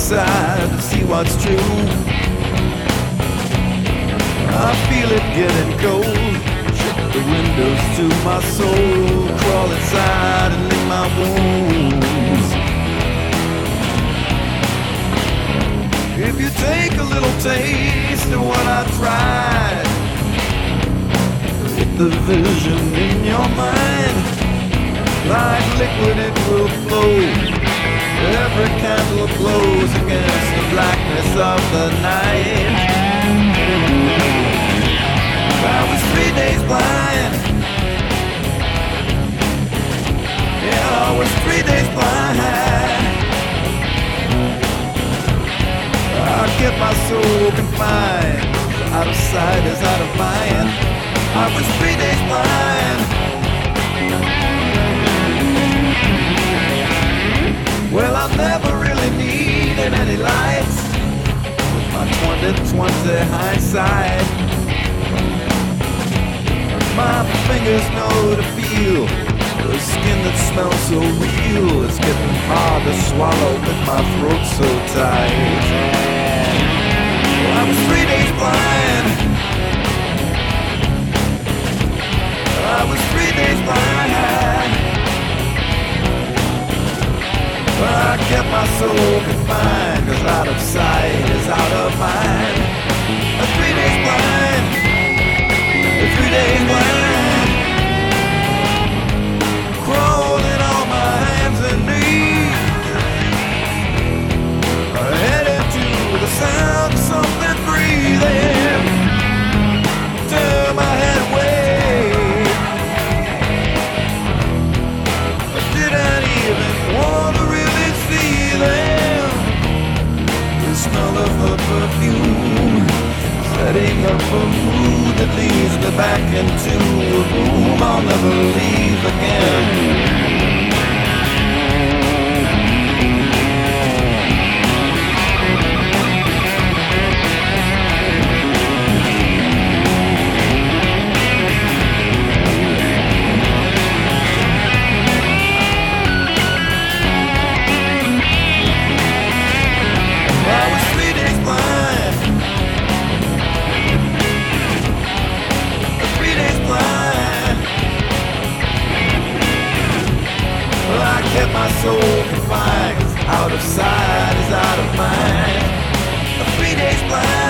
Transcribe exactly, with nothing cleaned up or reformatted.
outside to see what's true. I feel it getting cold. Shut the windows to my soul. Crawl inside and lick my wounds. If you take a little taste of what I tried, hit the vision in your mind. Like liquid it will flow. Every candle glows against the blackness of the night. I was three days blind. Yeah, I was three days blind. I kept my soul confined. Out of sight is out of mind. I was three days blind. Well, I never really needed any lights. With my twenty twenty hindsight, my fingers know to feel the skin that smells so real. It's getting hard to swallow with my throat so tight. Well, I was three days blind. I was three days blind. I kept my soul confined, 'cause out of sight is out of mind. A three days blind, a three days blind, crawling on my hands and knees, headed to the sound of something breathing. Turn my head away. I didn't even want to really see them. The smell of her perfume, setting up a mood that leads me back into a room I'll never leave again. My soul confined, out of sight is out of mind. A three days blind.